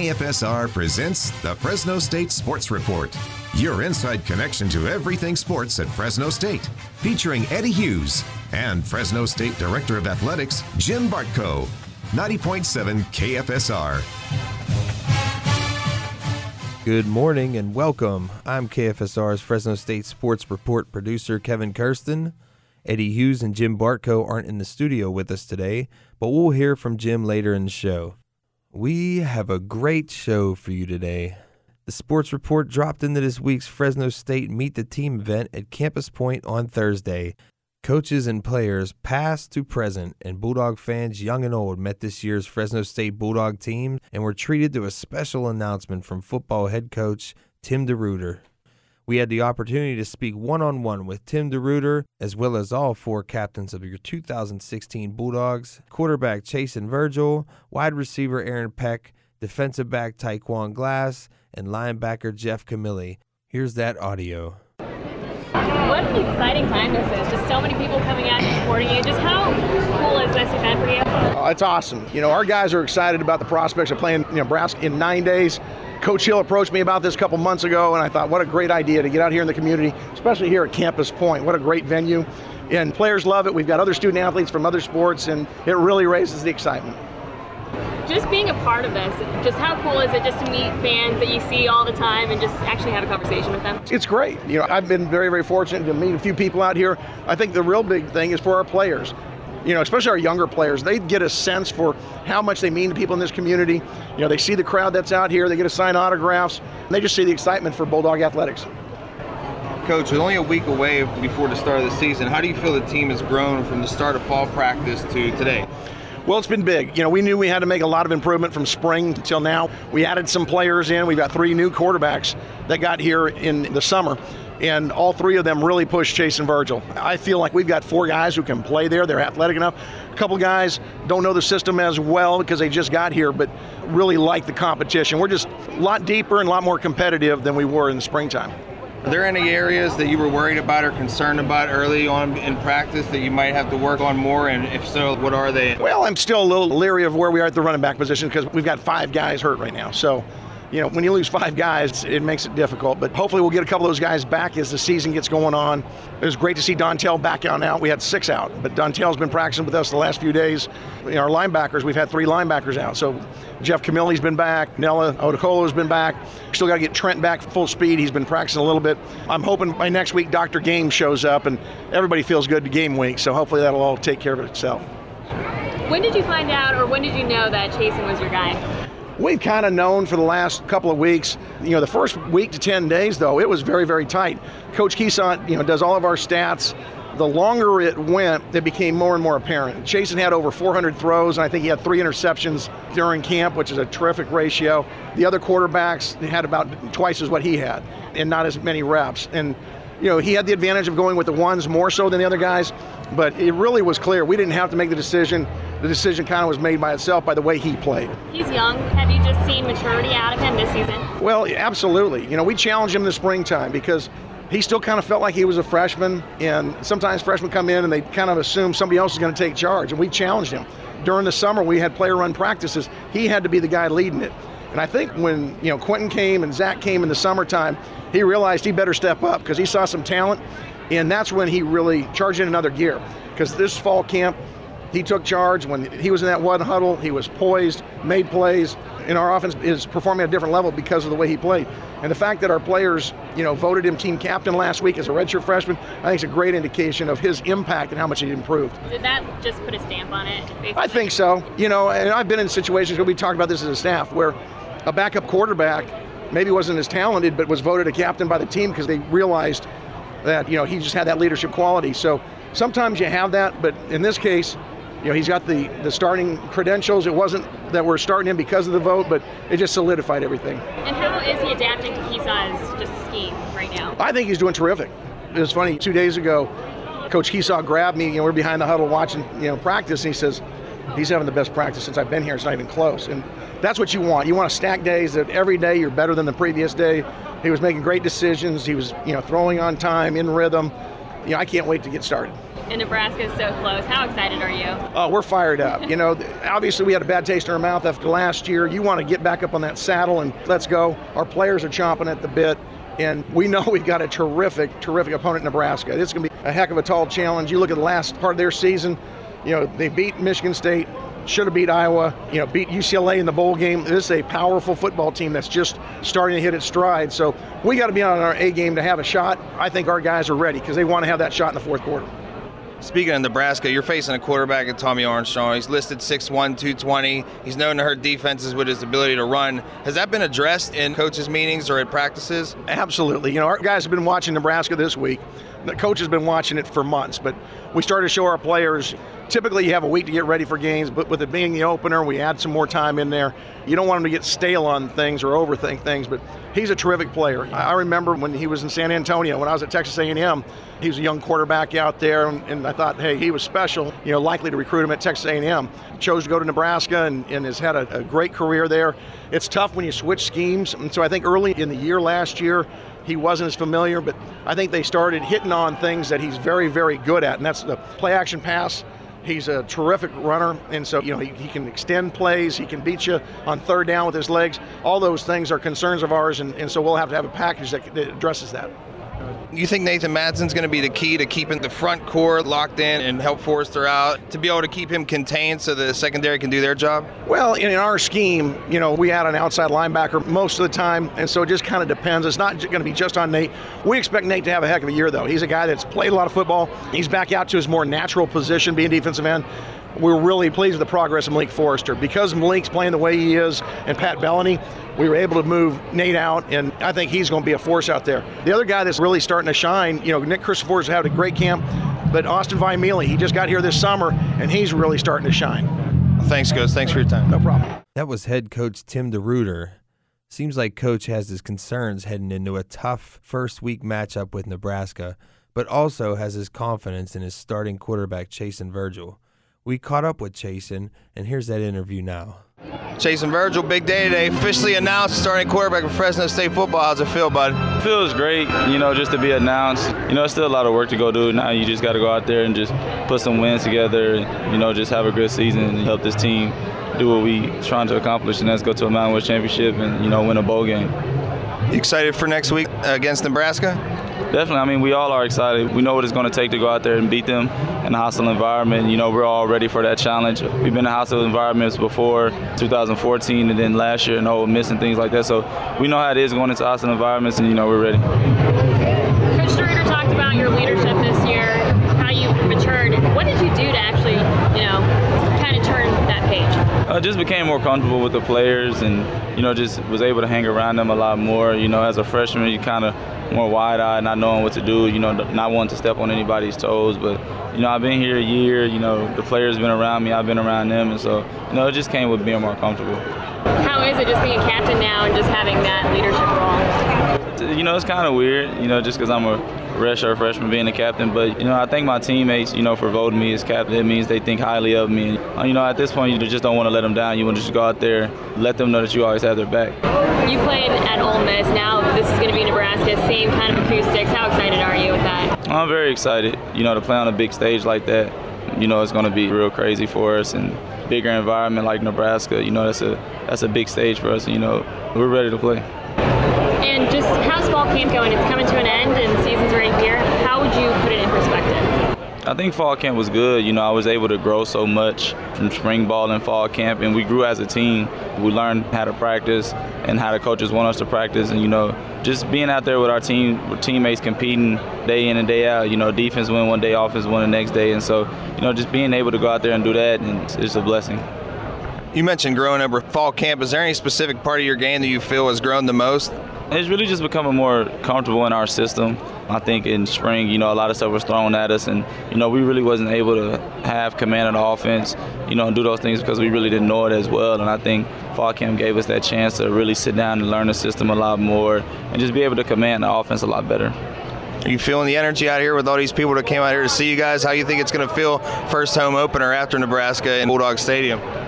KFSR presents the Fresno State Sports Report, your inside connection to everything sports at Fresno State, featuring Eddie Hughes and Fresno State Director of Athletics, Jim Bartko. 90.7 KFSR. Good morning and welcome. I'm KFSR's Fresno State Sports Report producer, Kevin Kirsten. Eddie Hughes and Jim Bartko aren't in the studio with us today, but we'll hear from Jim later in the show. We have a great show for you today. The Sports Report dropped into this week's Fresno State Meet the Team event at Campus Point on Thursday. Coaches and players, past to present, and Bulldog fans young and old met this year's Fresno State Bulldog team and were treated to a special announcement from football head coach Tim DeRuyter. We had the opportunity to speak one-on-one with Tim DeRuyter, as well as all four captains of your 2016 Bulldogs, quarterback Chasen Virgil, wide receiver Aaron Peck, defensive back Taekwon Glass, and linebacker Jeff Camilli. Here's that audio. What an exciting time this is. Just so many people coming out and supporting you. Just how cool is this event for you? Oh, it's awesome. Our guys are excited about the prospects of playing Nebraska in 9 days. Coach Hill approached me about this a couple months ago, and I thought, what a great idea to get out here in the community, especially here at Campus Point. What a great venue. And players love it. We've got other student athletes from other sports, and it really raises the excitement. Just being a part of this, just how cool is it just to meet fans that you see all the time and just actually have a conversation with them? It's great. I've been very, very fortunate to meet a few people out here. I think the real big thing is for our players. Especially our younger players, they get a sense for how much they mean to people in this community. They see the crowd that's out here, they get to sign autographs, and they just see the excitement for Bulldog athletics. Coach, with only a week away before the start of the season, how do you feel the team has grown from the start of fall practice to today? Well, it's been big. We knew we had to make a lot of improvement from spring until now. We added some players in. We've got 3 new quarterbacks that got here in the summer, and all 3 of them really pushed Chasen Virgil. I feel like we've got 4 guys who can play there. They're athletic enough. A couple guys don't know the system as well because they just got here, but really like the competition. We're just a lot deeper and a lot more competitive than we were in the springtime. Are there any areas that you were worried about or concerned about early on in practice that you might have to work on more, and if so, what are they? Well, I'm still a little leery of where we are at the running back position because we've got 5 guys hurt right now. So, when you lose 5 guys, it makes it difficult. But hopefully we'll get a couple of those guys back as the season gets going on. It was great to see Dontel back out. We had 6 out, but Dontel's been practicing with us the last few days. Our linebackers, we've had 3 linebackers out. So Jeff Camilli's been back. Nella Odekolo's been back. Still got to get Trent back full speed. He's been practicing a little bit. I'm hoping by next week Dr. Game shows up and everybody feels good to game week. So hopefully that'll all take care of itself. When did you find out, or when did you know that Chasen was your guy? We've kind of known for the last couple of weeks. The first week to 10 days, though, it was very, very tight. Coach Keesant, does all of our stats. The longer it went, it became more and more apparent. Chasen had over 400 throws, and I think he had 3 interceptions during camp, which is a terrific ratio. The other quarterbacks had about twice as what he had, and not as many reps. And he had the advantage of going with the ones more so than the other guys, but it really was clear. We didn't have to make the decision. The decision kind of was made by itself by the way he played. He's young. Have you just seen maturity out of him this season? Well, absolutely. We challenged him in the springtime because he still kind of felt like he was a freshman, and sometimes freshmen come in and they kind of assume somebody else is going to take charge, and we challenged him. During the summer, we had player-run practices. He had to be the guy leading it. And I think when Quentin came and Zach came in the summertime, he realized he better step up because he saw some talent, and that's when he really charged in another gear. Because this fall camp, he took charge. When he was in that one huddle, he was poised, made plays, and our offense is performing at a different level because of the way he played. And the fact that our players, voted him team captain last week as a redshirt freshman, I think it's a great indication of his impact and how much he improved. Did that just put a stamp on it, basically? I think so. And I've been in situations where we talked about this as a staff, where a backup quarterback maybe wasn't as talented, but was voted a captain by the team because they realized that, he just had that leadership quality. So sometimes you have that, but in this case, he's got the starting credentials. It wasn't that we're starting him because of the vote, but it just solidified everything. And how is he adapting to Keesaw's just scheme right now? I think he's doing terrific. It was funny, 2 days ago, Coach Keesaw grabbed me, we're behind the huddle watching, practice, and he says, he's having the best practice since I've been here. It's not even close. And that's what you want. You want to stack days that every day you're better than the previous day. He was making great decisions. He was, throwing on time, in rhythm. I can't wait to get started. and Nebraska is so close. How excited are you? Oh, we're fired up. You know, obviously we had a bad taste in our mouth after last year. You want to get back up on that saddle and let's go. Our players are chomping at the bit, and we know we've got a terrific opponent in Nebraska. It's going to be a heck of a tall challenge. You look at the last part of their season, you know, they beat Michigan State, should have beat Iowa, you know, beat UCLA in the bowl game. This is a powerful football team that's just starting to hit its stride. So we got to be on our A game to have a shot. I think our guys are ready because they want to have that shot in the fourth quarter. Speaking of Nebraska, you're facing a quarterback at Tommy Armstrong. He's listed 6'1", 220. He's known to hurt defenses with his ability to run. Has that been addressed in coaches' meetings or at practices? Absolutely. You know, our guys have been watching Nebraska this week. The coach has been watching it for months, but we started to show our players, typically you have a week to get ready for games, but with it being the opener, we add some more time in there. You don't want him to get stale on things or overthink things, but he's a terrific player. I remember when he was in San Antonio, when I was at Texas A&M, he was a young quarterback out there, and I thought, hey, he was special, you know, likely to recruit him at Texas A&M. He chose to go to Nebraska and has had a great career there. It's tough when you switch schemes, and so I think early in the year last year, he wasn't as familiar, but I think they started hitting on things that he's very, very good at, and that's the play-action pass. He's a terrific runner, and so, you know, he can extend plays, he can beat you on third down with his legs. All those things are concerns of ours, and so we'll have to have a package that addresses that. You think Nathan Madsen's going to be the key to keeping the front core locked in and help Forrester out, to be able to keep him contained so the secondary can do their job? Well, in our scheme, you know, we add an outside linebacker most of the time, and so it just kind of depends. It's not going to be just on Nate. We expect Nate to have a heck of a year, though. He's a guy that's played a lot of football. He's back out to his more natural position, being defensive end. We're really pleased with the progress of Malik Forrester. Because Malik's playing the way he is and Pat Bellany, we were able to move Nate out, and I think he's going to be a force out there. The other guy that's really starting to shine, you know, Nick Christopher's had a great camp, but Austin Vimealy, he just got here this summer, and he's really starting to shine. Thanks, Coach. Thanks for your time. No problem. That was head coach Tim DeRuyter. Seems like Coach has his concerns heading into a tough first-week matchup with Nebraska, but also has his confidence in his starting quarterback, Chasen Virgil. We caught up with Chasen, and here's that interview now. Chasen Virgil, big day today. Officially announced starting quarterback for Fresno State football. How's it feel, bud? It feels great, you know, just to be announced. You know, it's still a lot of work to go do. Now you just got to go out there and just put some wins together and, you know, just have a good season and help this team do what we trying to accomplish, and that's go to a Mountain West championship and, you know, win a bowl game. You excited for next week against Nebraska? Definitely. I mean, we all are excited. We know what it's going to take to go out there and beat them in a hostile environment. You know, we're all ready for that challenge. We've been in hostile environments before, 2014, and then last year, and Ole Miss and things like that. So we know how it is going into hostile environments, and, you know, we're ready. Coach DeRuyter talked about your leadership this year, how you've matured. What did you do to actually, you know, kind of turn that page? I just became more comfortable with the players and, you know, just was able to hang around them a lot more. You know, as a freshman, you kind of more wide-eyed, not knowing what to do, you know, not wanting to step on anybody's toes. But, you know, I've been here a year, you know, the players have been around me, I've been around them, and so, you know, it just came with being more comfortable. How is it just being a captain now and just having that leadership role? You know, it's kind of weird, you know, just because I'm a redshirt freshman being a captain, but, you know, I thank my teammates, you know, for voting me as captain. It means they think highly of me. You know, at this point, you just don't want to let them down. You want to just go out there, let them know that you always have their back. You played at Ole Miss. Now this is going to be Nebraska. Same kind of acoustics. How excited are you with that? I'm very excited. You know, to play on a big stage like that, you know, it's going to be real crazy for us, and bigger environment like Nebraska, you know, that's a big stage for us, and, you know, we're ready to play. And just how's fall camp going? It's coming to an end and the season's right here. How would you put it in perspective? I think fall camp was good. You know, I was able to grow so much from spring ball and fall camp, and we grew as a team. We learned how to practice and how the coaches want us to practice, and, you know, just being out there with our team, with teammates competing day in and day out. You know, defense win one day, offense win the next day, and so, you know, just being able to go out there and do that, and it's a blessing. You mentioned growing over fall camp. Is there any specific part of your game that you feel has grown the most? It's really just becoming more comfortable in our system. I think in spring, you know, a lot of stuff was thrown at us, and, you know, we really wasn't able to have command of the offense, you know, and do those things because we really didn't know it as well. And I think fall camp gave us that chance to really sit down and learn the system a lot more and just be able to command the offense a lot better. Are you feeling the energy out here with all these people that came out here to see you guys? How you think it's going to feel first home opener after Nebraska in Bulldog Stadium?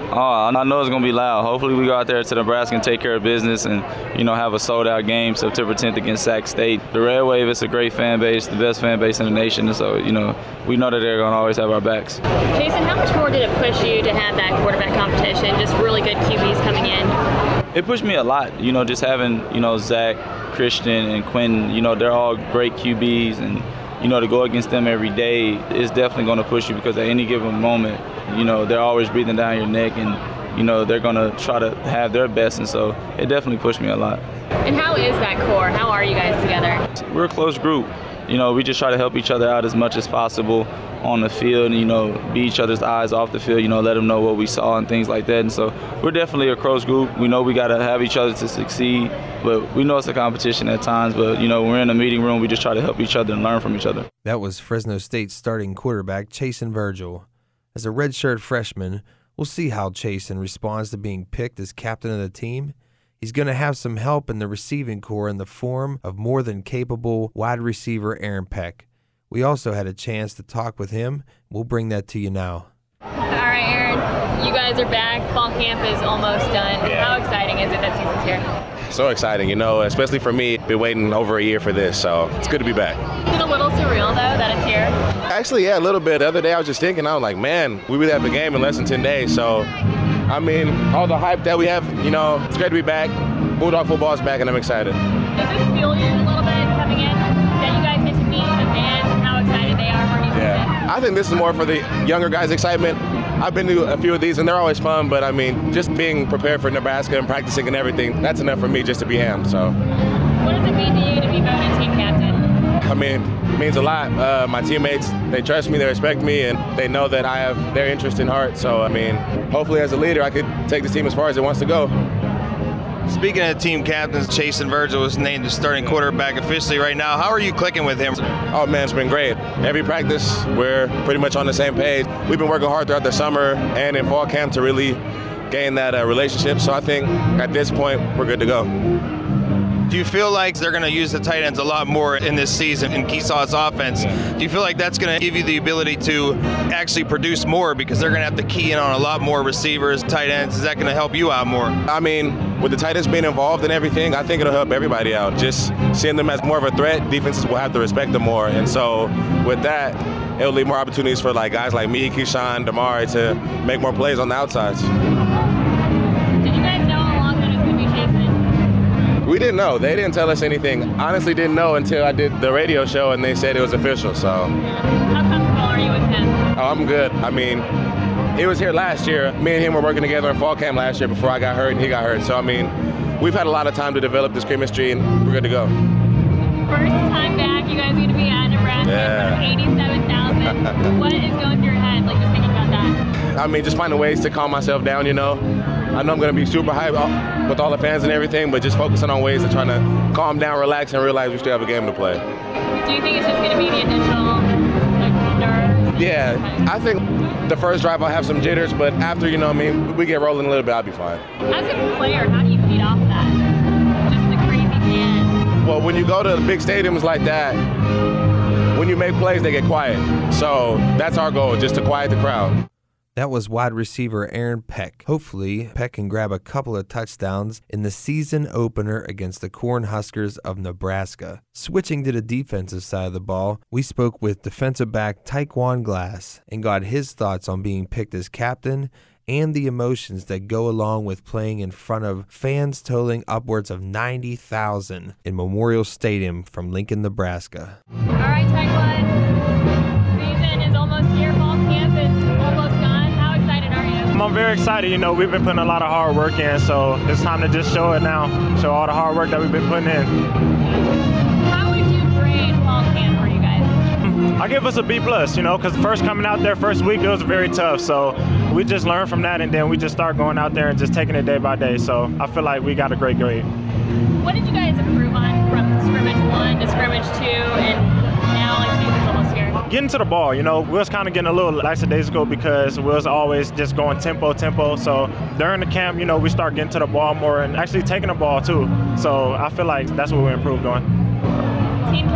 Oh, I know it's going to be loud. Hopefully we go out there to Nebraska and take care of business and, have a sold-out game September 10th against Sac State. The Red Wave is a great fan base, the best fan base in the nation, and so, we know that they're going to always have our backs. Jason, how much more did it push you to have that quarterback competition, just really good QBs coming in? It pushed me a lot, just having, Zach, Christian, and Quentin, they're all great QBs, and, to go against them every day is definitely going to push you because at any given moment, they're always breathing down your neck and, they're going to try to have their best. And so it definitely pushed me a lot. And how is that core? How are you guys together? We're a close group. We just try to help each other out as much as possible on the field and, be each other's eyes off the field, let them know what we saw and things like that. And so we're definitely a close group. We know we got to have each other to succeed, but we know it's a competition at times. But, when we're in a meeting room, we just try to help each other and learn from each other. That was Fresno State starting quarterback Chasen Virgil. As a redshirt freshman, we'll see how Chasen responds to being picked as captain of the team. He's going to have some help in the receiving corps in the form of more than capable wide receiver Aaron Peck. We also had a chance to talk with him. We'll bring that to you now. All right, Aaron, you guys are back. Fall camp is almost done. Yeah. How exciting is it that season's here? So exciting, especially for me. Been waiting over a year for this, so it's good to be back. Is it a little surreal, though, that it's here? Actually, yeah, a little bit. The other day I was just thinking, I was like, man, we would have a game in less than 10 days. So, all the hype that we have, it's great to be back. Bulldog football is back, and I'm excited. Does this fuel you a little bit coming in? That you guys get to meet the fans and how excited they are for you? Yeah, I think this is more for the younger guys' excitement. I've been to a few of these, and they're always fun, but just being prepared for Nebraska and practicing and everything, that's enough for me just to be amped. So, what does it mean to you to be voted team captain? It means a lot. My teammates, they trust me, they respect me, and they know that I have their interest in heart. So, hopefully as a leader, I could take this team as far as it wants to go. Speaking of team captains, Chasen Virgil was named the starting quarterback officially right now. How are you clicking with him? Oh, man, it's been great. Every practice, we're pretty much on the same page. We've been working hard throughout the summer and in fall camp to really gain that relationship. So I think at this point, we're good to go. Do you feel like they're going to use the tight ends a lot more in this season in Keesaw's offense? Do you feel like that's going to give you the ability to actually produce more because they're going to have to key in on a lot more receivers, tight ends? Is that going to help you out more? With the tight ends being involved in everything, I think it'll help everybody out. Just seeing them as more of a threat, defenses will have to respect them more. And so with that, it'll leave more opportunities for guys like me, Keyshawn, Damari to make more plays on the outsides. Did you guys know how long that it was going to be Chasen? We didn't know. They didn't tell us anything. Honestly, didn't know until I did the radio show and they said it was official. So. How comfortable are you with him? Oh, I'm good. He was here last year. Me and him were working together in fall camp last year before I got hurt and he got hurt. So, we've had a lot of time to develop this chemistry and we're good to go. First time back, you guys are going to be at Nebraska for 87,000. What is going through your head, just thinking about that? Just finding ways to calm myself down, I know I'm going to be super hyped with all the fans and everything, but just focusing on ways to try to calm down, relax, and realize we still have a game to play. Do you think it's just going to be the initial nerves? Yeah, I think the first drive I'll have some jitters, but after, we get rolling a little bit, I'll be fine. As a player, how do you feed off that? Just the crazy fans. Well, when you go to big stadiums like that, when you make plays, they get quiet. So that's our goal, just to quiet the crowd. That was wide receiver Aaron Peck. Hopefully, Peck can grab a couple of touchdowns in the season opener against the Cornhuskers of Nebraska. Switching to the defensive side of the ball, we spoke with defensive back Taekwon Glass and got his thoughts on being picked as captain and the emotions that go along with playing in front of fans totaling upwards of 90,000 in Memorial Stadium from Lincoln, Nebraska. All right, Taekwon. Season is almost here. Fall camp is almost gone. How excited are you? I'm very excited. We've been putting a lot of hard work in, so it's time to just show it now. Show all the hard work that we've been putting in. How would you grade fall camp for you guys? I give us a B+, because first coming out there first week, it was very tough. So we just learned from that, and then we just start going out there and just taking it day by day. So I feel like we got a great grade. What did you guys improve on from scrimmage 1 to scrimmage 2, and now season's almost here? Getting to the ball, we was kind of getting a little lackadaisical because we was always just going tempo. So during the camp, we start getting to the ball more and actually taking the ball too. So I feel like that's what we improved on. Team captain,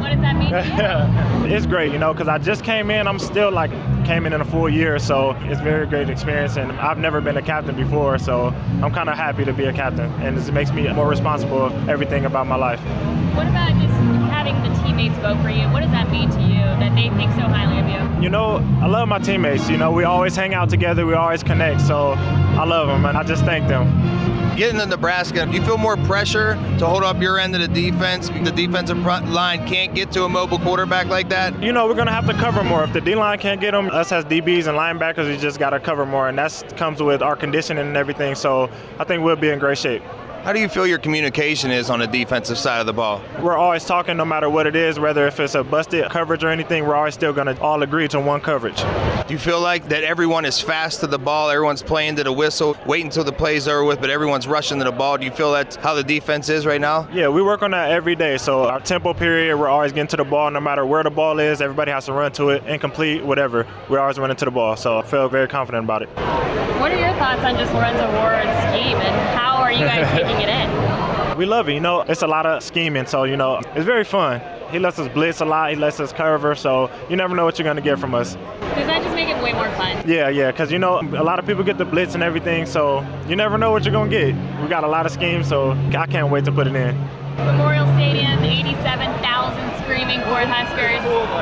What does that mean to you? It's great, because I just came in. I'm still came in a full year, so it's a very great experience. And I've never been a captain before, so I'm kind of happy to be a captain. And it makes me more responsible of everything about my life. What about just having the teammates vote for you? What does that mean to you that they think so highly of you? I love my teammates. We always hang out together. We always connect. So I love them, and I just thank them. Getting to Nebraska, do you feel more pressure to hold up your end of the defense? The defensive front line can't get to a mobile quarterback like that? We're going to have to cover more. If the D-line can't get them, us as DBs and linebackers, we just got to cover more, and that comes with our conditioning and everything. So I think we'll be in great shape. How do you feel your communication is on the defensive side of the ball? We're always talking no matter what it is, whether if it's a busted coverage or anything, we're always still going to all agree to one coverage. Do you feel like that everyone is fast to the ball, everyone's playing to the whistle, waiting until the play's over with, but everyone's rushing to the ball? Do you feel that's how the defense is right now? Yeah, we work on that every day. So our tempo period, we're always getting to the ball no matter where the ball is. Everybody has to run to it, incomplete, whatever. We're always running to the ball, so I feel very confident about it. What are your thoughts on just Lorenzo Ward's scheme, and how are you guys taking it in? We love it. It's a lot of scheming, so, it's very fun. He lets us blitz a lot. He lets us cover, so you never know what you're going to get from us. Does that just make it way more fun? Yeah, because, a lot of people get the blitz and everything, so you never know what you're going to get. We got a lot of schemes, so I can't wait to put it in. Memorial Stadium, 87,000 screaming Cornhuskers.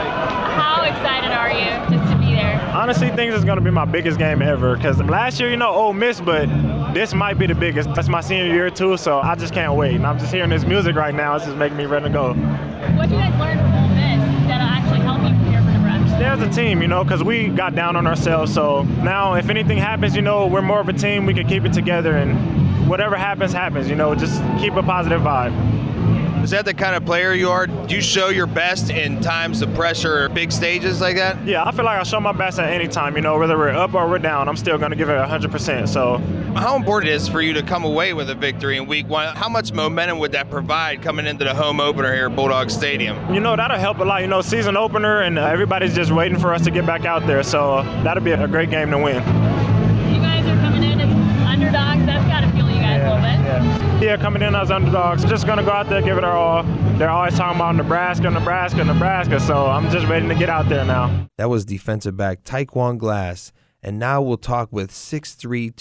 How excited are you just to be there? Honestly, I think this is going to be my biggest game ever, because last year, Ole Miss, but this might be the biggest. That's my senior year, too, so I just can't wait. And I'm just hearing this music right now. It's just making me ready to go. What do you guys learn from Ole Miss that'll actually help you prepare for Nebraska? Stay as a team, because we got down on ourselves. So now if anything happens, we're more of a team. We can keep it together, and whatever happens, happens. Just keep a positive vibe. Is that the kind of player you are? Do you show your best in times of pressure or big stages like that? Yeah, I feel like I show my best at any time. Whether we're up or we're down, I'm still going to give it 100%. So, how important it is for you to come away with a victory in week one? How much momentum would that provide coming into the home opener here at Bulldog Stadium? That'll help a lot. Season opener, and everybody's just waiting for us to get back out there. So that'll be a great game to win. You guys are coming in as underdogs. That's got to fuel you guys a little bit. Yeah, coming in as underdogs. Just going to go out there, give it our all. They're always talking about Nebraska, so I'm just ready to get out there now. That was defensive back Taekwon Glass. And now we'll talk with 6'3",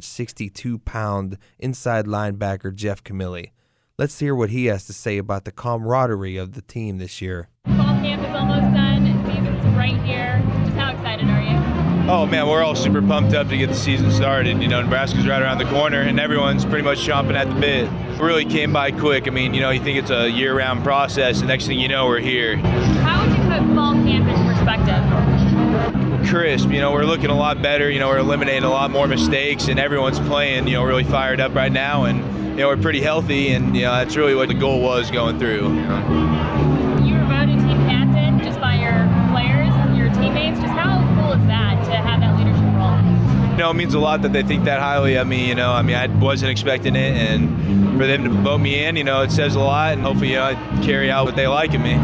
262-pound inside linebacker Jeff Camilli. Let's hear what he has to say about the camaraderie of the team this year. Fall camp is almost done. Season's right here. Just how excited are you? Oh man, we're all super pumped up to get the season started. Nebraska's right around the corner and everyone's pretty much chomping at the bit. It really came by quick. You think it's a year-round process, and next thing you know, we're here. How would you put fall camp in perspective? Crisp, we're looking a lot better. We're eliminating a lot more mistakes, and everyone's playing, really fired up right now, and we're pretty healthy, and that's really what the goal was going through. You were voted team captain just by your players, your teammates. Just how cool is that to have that leadership role? It means a lot that they think that highly of me. I wasn't expecting it, and for them to vote me in, it says a lot, and hopefully, I carry out what they like in me.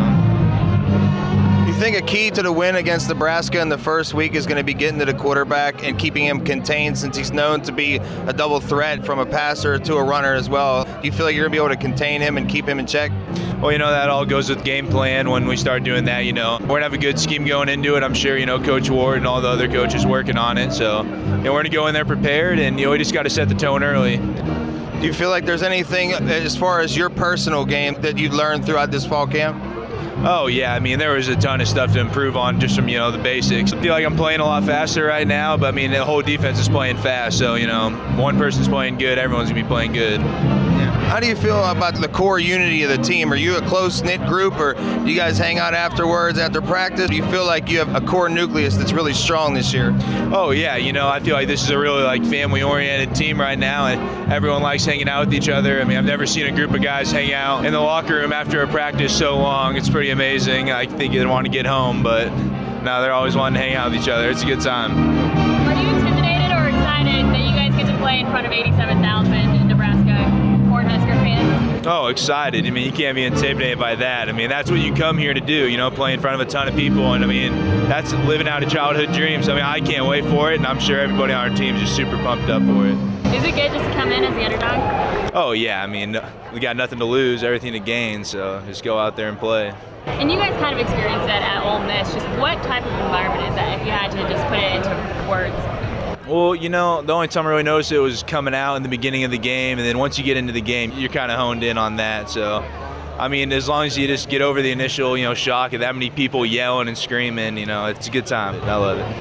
You think a key to the win against Nebraska in the first week is going to be getting to the quarterback and keeping him contained, since he's known to be a double threat from a passer to a runner as well? Do you feel like you're going to be able to contain him and keep him in check? Well, that all goes with game plan when we start doing that. We're going to have a good scheme going into it. I'm sure, Coach Ward and all the other coaches working on it. So, we're going to go in there prepared, and, we just got to set the tone early. Do you feel like there's anything as far as your personal game that you've learned throughout this fall camp? Oh, yeah. There was a ton of stuff to improve on just from, the basics. I feel like I'm playing a lot faster right now, but, the whole defense is playing fast. So, one person's playing good, everyone's going to be playing good. How do you feel about the core unity of the team? Are you a close-knit group, or do you guys hang out afterwards, after practice? Do you feel like you have a core nucleus that's really strong this year? Oh, yeah. I feel like this is a really, family-oriented team right now, and everyone likes hanging out with each other. I've never seen a group of guys hang out in the locker room after a practice so long. It's pretty amazing. I think they want to get home, but now they're always wanting to hang out with each other. It's a good time. Are you intimidated or excited that you guys get to play in front of 87,000 Nebraska Cornhusker fans? Oh, excited. You can't be intimidated by that. That's what you come here to do, play in front of a ton of people. And, that's living out a childhood dream. So, I can't wait for it. And I'm sure everybody on our team is just super pumped up for it. Is it good just to come in as the underdog? Oh, yeah. I mean, we got nothing to lose, everything to gain, so just go out there and play. And you guys kind of experienced that at Ole Miss. Just what type of environment is that, if you had to just put it into words? Well, the only time I really noticed it was coming out in the beginning of the game, and then once you get into the game, you're kind of honed in on that. So, I mean, as long as you just get over the initial, shock of that many people yelling and screaming, it's a good time. I love it.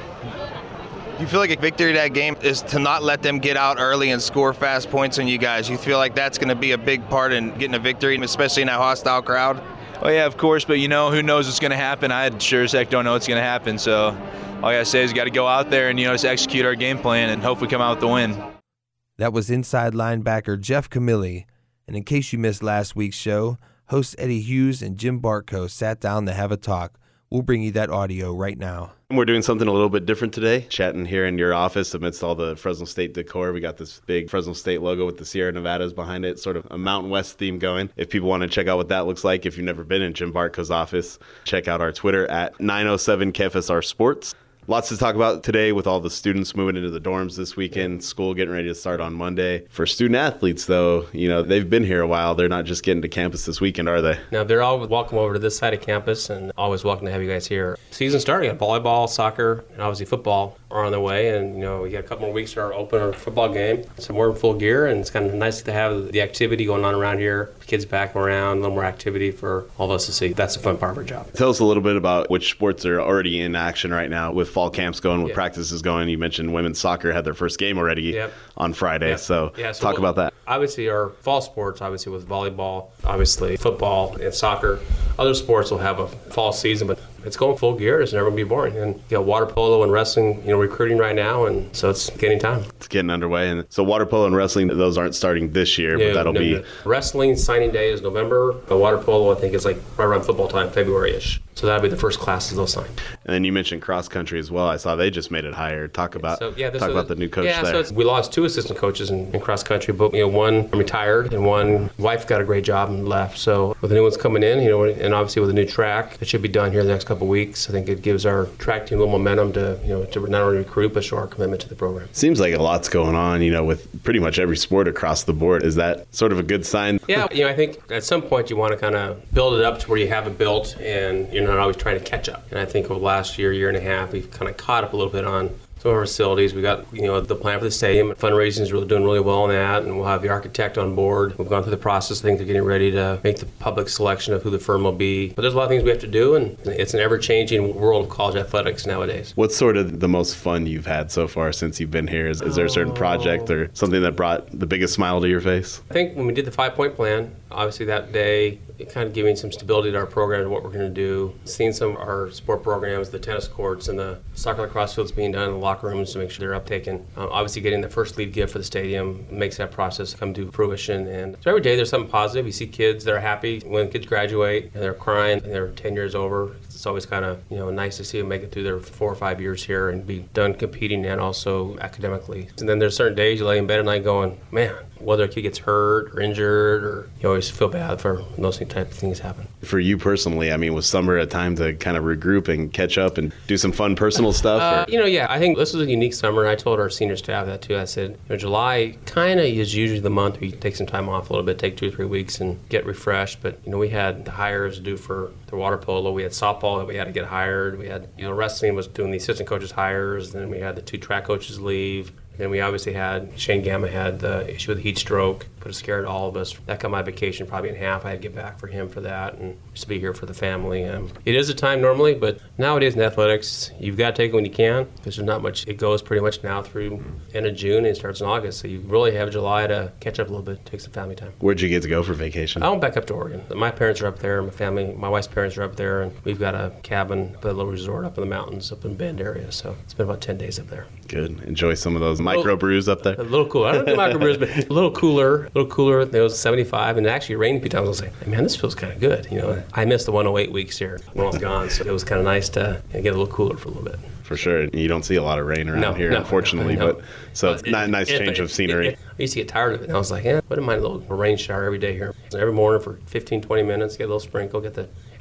You feel like a victory of that game is to not let them get out early and score fast points on you guys. You feel like that's going to be a big part in getting a victory, especially in that hostile crowd? Oh, yeah, of course, but, who knows what's going to happen? I sure as heck don't know what's going to happen, so all I got to say is we got to go out there and, just execute our game plan and hopefully come out with the win. That was inside linebacker Jeff Camilli. And in case you missed last week's show, hosts Eddie Hughes and Jim Bartko sat down to have a talk. We'll bring you that audio right now. We're doing something a little bit different today, chatting here in your office amidst all the Fresno State decor. We got this big Fresno State logo with the Sierra Nevadas behind it, sort of a Mountain West theme going. If people want to check out what that looks like, if you've never been in Jim Bartko's office, check out our Twitter at 907 KFSR Sports. Lots to talk about today with all the students moving into the dorms this weekend, school getting ready to start on Monday. For student athletes, though, they've been here a while. They're not just getting to campus this weekend, are they? No, they're all welcome over to this side of campus and always welcome to have you guys here. Season starting, volleyball, soccer, and obviously football are on their way. And, we got a couple more weeks to open our football game. So we're in full gear, and it's kind of nice to have the activity going on around here. Kids back around, a little more activity for all of us to see. That's the fun part of our job. Tell us a little bit about which sports are already in action right now with fall camps going, with practices going. You mentioned women's soccer had their first game already on Friday. So talk about that. Obviously, our fall sports, with volleyball, obviously football and soccer. Other sports will have a fall season, but it's going full gear. It's never going to be boring. And you got water polo and wrestling, recruiting right now, and so it's getting time. It's getting underway. And so water polo and wrestling, those aren't starting this year, but that'll be... Wrestling signing day is November. The water polo, I think, is right around football time, February-ish. So that'll be the first classes they'll sign. And then you mentioned cross country as well. I saw they just made it higher. Talk about the new coach there. So we lost 2 assistant coaches in cross country, but one retired and one wife got a great job and left. So with the new ones coming in, and obviously with a new track, it should be done here in the next couple of weeks. I think it gives our track team a little momentum to not only recruit but show our commitment to the program. Seems like a lot's going on, with pretty much every sport across the board. Is that sort of a good sign? Yeah, I think at some point you want to kind of build it up to where you have it built and you're not always trying to catch up. And I think over the last year and a half, we've kind of caught up a little bit on some of our facilities. We got, the plan for the stadium. Fundraising is doing really well on that, and we'll have the architect on board. We've gone through the process. I think they're getting ready to make the public selection of who the firm will be. But there's a lot of things we have to do, and it's an ever-changing world of college athletics nowadays. What's sort of the most fun you've had so far since you've been here? Is there a certain project or something that brought the biggest smile to your face? I think when we did the 5-point plan, obviously that day, it kind of giving some stability to our program and what we're going to do. Seeing some of our sport programs, the tennis courts and the soccer lacrosse fields being done in the locker rooms to make sure they're uptaken. Obviously getting the first lead gift for the stadium makes that process come to fruition. And so every day there's something positive. You see kids that are happy when kids graduate and they're crying and they're 10 years over. It's always kind of nice to see them make it through their 4 or 5 years here and be done competing and also academically. And then there's certain days you lay in bed at night going, man, whether a kid gets hurt or injured, or you always feel bad for those type of things happen. For you personally, was summer a time to kind of regroup and catch up and do some fun personal stuff? I think this was a unique summer. I told our senior staff that too. I said, July kind of is usually the month we take some time off a little bit, take 2 or 3 weeks and get refreshed. But, we had the hires due for the water polo. We had softball that we had to get hired. We had, wrestling was doing the assistant coaches hires. Then we had the 2 track coaches leave. Then we obviously had, Shane Gamma had the issue with the heat stroke, put a scare to all of us. That cut my vacation probably in half. I had to get back for him for that and just to be here for the family. It is a time normally, but nowadays in athletics, you've got to take it when you can because there's not much. It goes pretty much now through end of June and it starts in August. So you really have July to catch up a little bit, take some family time. Where'd you get to go for vacation? I went back up to Oregon. My parents are up there, my wife's parents are up there, and we've got a cabin, a little resort up in the mountains, up in Bend area. So it's been about 10 days up there. Good. Enjoy some of those microbrews up there. A little cooler. I don't do microbrews, but a little cooler. It was 75, and it actually rained a few times. I was like, hey, man, this feels kind of good. I missed the 108 weeks here when I was gone, so it was kind of nice to get a little cooler for a little bit. For sure. You don't see a lot of rain around here, unfortunately, but so it's not a nice change of scenery. I used to get tired of it, and I was like, wouldn't mind a little rain shower every day here. So every morning for 15, 20 minutes, get a little sprinkle, get the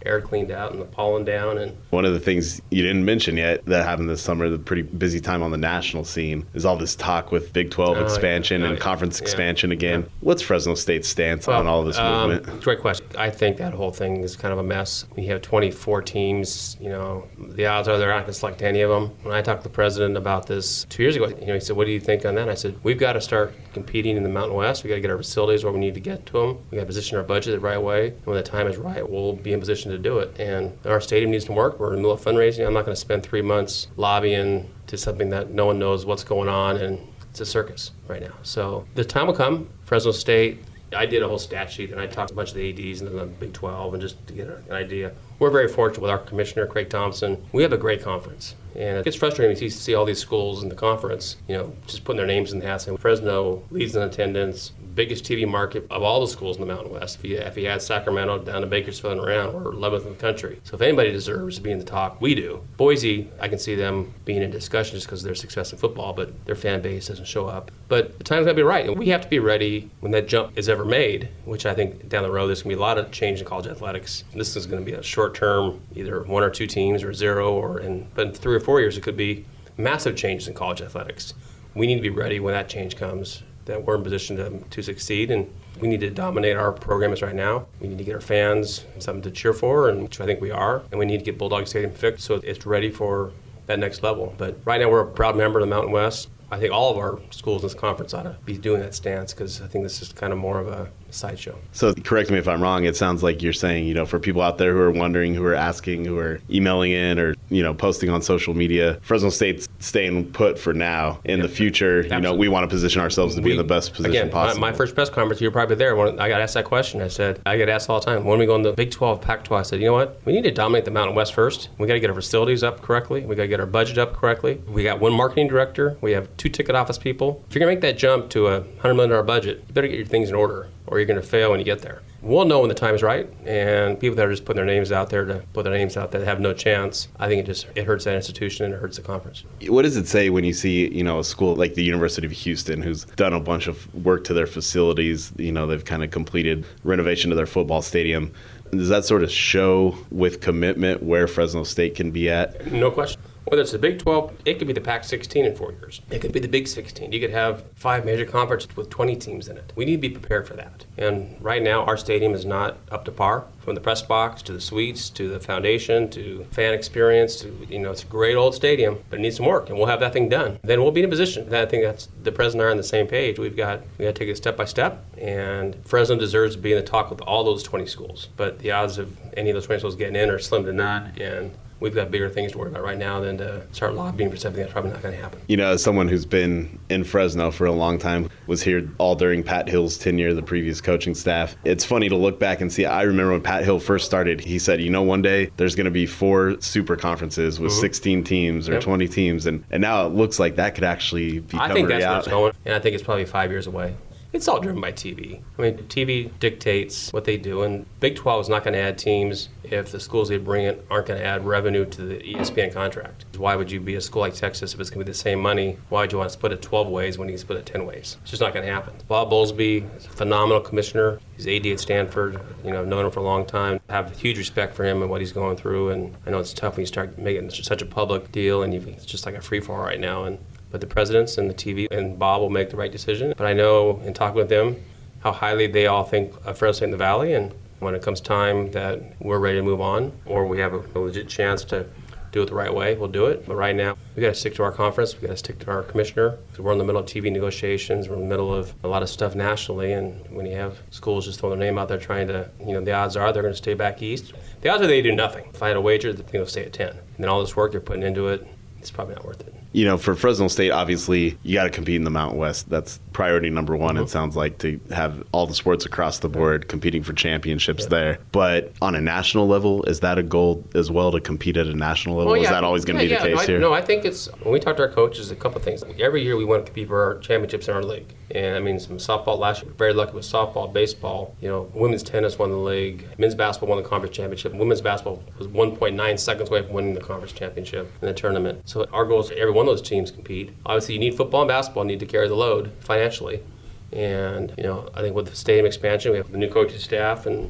air cleaned out and the pollen down. And one of the things you didn't mention yet that happened this summer, the pretty busy time on the national scene, is all this talk with Big 12 expansion and conference expansion again. Yeah. What's Fresno State's stance on all this movement? Great question. I think that whole thing is kind of a mess. You have 24 teams, the odds are they're not going to select any of them. When I talked to the president about this 2 years ago, he said, what do you think on that? I said, we've got to start competing in the Mountain West. We've got to get our facilities where we need to get to them. We've got to position our budget the right way. And when the time is right, we'll be in position to do it. And our stadium needs to work. We're in the middle of fundraising. I'm not going to spend 3 months lobbying to something that no one knows what's going on, and it's a circus right now. So the time will come. Fresno State, I did a whole stat sheet, and I talked to a bunch of the ADs and the Big 12, and just to get an idea. We're very fortunate with our commissioner, Craig Thompson. We have a great conference. And it gets frustrating to see all these schools in the conference, just putting their names in the hat, saying Fresno leads in attendance, biggest TV market of all the schools in the Mountain West. If you add Sacramento down to Bakersfield and around, we're 11th in the country. So if anybody deserves to be in the talk, we do. Boise, I can see them being in discussion just because of their success in football, but their fan base doesn't show up. But the time's got to be right, and we have to be ready when that jump is ever made, which I think down the road there's going to be a lot of change in college athletics. This is going to be a short-term, either 1 or 2 teams or 0, but in 3 or 4 years it could be massive changes in college athletics. We need to be ready when that change comes, that we're in position to succeed, and we need to dominate our programs right now. We need to get our fans something to cheer for, and which I think we are, and we need to get Bulldog Stadium fixed so it's ready for that next level. But right now we're a proud member of the Mountain West. I think all of our schools in this conference ought to be doing that stance, because I think this is kind of more of a sideshow. So correct me if I'm wrong, it sounds like you're saying, for people out there who are wondering, who are asking, who are emailing in or, posting on social media, Fresno State's staying put for now. In the future, we want to position ourselves to be in the best position possible. My first press conference, you were probably there when I got asked that question. I said, I get asked all the time, when we go in the Big 12, Pac-12, I said, you know what? We need to dominate the Mountain West first. We got to get our facilities up correctly. We got to get our budget up correctly. We got 1 marketing director. We have 2 ticket office people. If you're going to make that jump to a $100 million budget, you better get your things in order, or you're going to fail when you get there. We'll know when the time is right, and people that are just putting their names out there to put their names out that have no chance, I think it hurts that institution and it hurts the conference. What does it say when you see, a school like the University of Houston, who's done a bunch of work to their facilities, they've kind of completed renovation to their football stadium. Does that sort of show with commitment where Fresno State can be at? No question. Whether it's the Big 12, it could be the Pac-16 in 4 years. It could be the Big 16. You could have 5 major conferences with 20 teams in it. We need to be prepared for that. And right now, our stadium is not up to par. From the press box to the suites to the foundation to fan experience to, it's a great old stadium, but it needs some work, and we'll have that thing done. Then we'll be in a position. I think that's the president and I are on the same page. We got to take it step by step, and Fresno deserves to be in the talk with all those 20 schools. But the odds of any of those 20 schools getting in are slim to none, and we've got bigger things to worry about right now than to start lobbying for something that's probably not going to happen. As someone who's been in Fresno for a long time, was here all during Pat Hill's tenure, the previous coaching staff. It's funny to look back and see. I remember when Pat Hill first started, he said, one day there's going to be 4 super conferences with 16 teams or 20 teams. And now it looks like that could actually become I think a that's reality. where it's going, and I think it's probably 5 years away. It's all driven by TV. TV dictates what they do, and Big 12 is not going to add teams if the schools they bring in aren't going to add revenue to the ESPN contract. Why would you be a school like Texas if it's going to be the same money? Why would you want to split it 12 ways when you can split it 10 ways? It's just not going to happen. Bob Bowlesby is a phenomenal commissioner. He's AD at Stanford. I've known him for a long time. I have huge respect for him and what he's going through, and I know it's tough when you start making such a public deal, and it's just like a free-for-all right now. But the presidents and the TV and Bob will make the right decision. But I know in talking with them how highly they all think of Fresno State in the Valley, and when it comes time that we're ready to move on or we have a legit chance to do it the right way, we'll do it. But right now, we got to stick to our conference. We got to stick to our commissioner. Because we're in the middle of TV negotiations. We're in the middle of a lot of stuff nationally, and when you have schools just throwing their name out there trying to, the odds are they're going to stay back east. The odds are they do nothing. If I had a wager, they'll stay at 10. And then all this work they're putting into it, it's probably not worth it. For Fresno State, obviously, you got to compete in the Mountain West. That's priority number one, it sounds like, to have all the sports across the board competing for championships there. But on a national level, is that a goal as well, to compete at a national level? Is that always going to be the case here? No, I think it's, when we talk to our coaches, a couple of things. Every year we want to compete for our championships in our league. And some softball last year, very lucky with softball, baseball. Women's tennis won the league. Men's basketball won the conference championship. Women's basketball was 1.9 seconds away from winning the conference championship in the tournament. So our goal is every one of those teams compete. Obviously, you need football and basketball need to carry the load financially. And, I think with the stadium expansion, we have the new coaching staff, and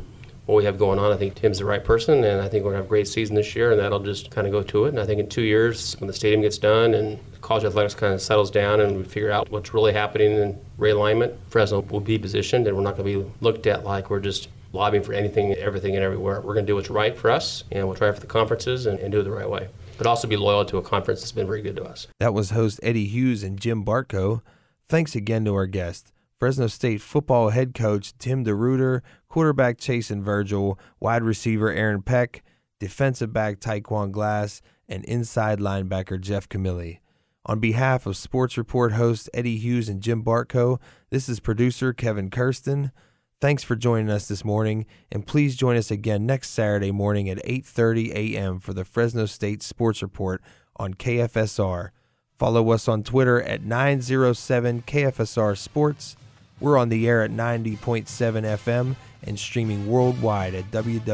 what we have going on. I think Tim's the right person, and I think we're going to have a great season this year, and that'll just kind of go to it. And I think in 2 years, when the stadium gets done and college athletics kind of settles down and we figure out what's really happening in realignment, Fresno will be positioned, and we're not going to be looked at like we're just lobbying for anything, everything, and everywhere. We're going to do what's right for us, and we'll try for the conferences and do it the right way. But also be loyal to a conference that's been very good to us. That was host Eddie Hughes and Jim Bartko. Thanks again to our guests, Fresno State football head coach Tim DeRuyter, quarterback Chasen Virgil, wide receiver Aaron Peck, defensive back Taekwon Glass, and inside linebacker Jeff Camilli. On behalf of Sports Report hosts Eddie Hughes and Jim Bartko, this is producer Kevin Kirsten. Thanks for joining us this morning, and please join us again next Saturday morning at 8:30 a.m. for the Fresno State Sports Report on KFSR. Follow us on Twitter at 907 KFSR Sports. We're on the air at 90.7 FM and streaming worldwide at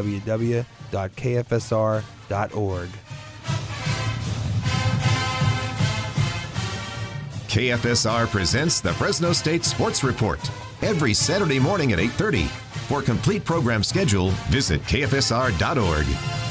www.kfsr.org. KFSR presents the Fresno State Sports Report every Saturday morning at 8:30. For complete program schedule, visit kfsr.org.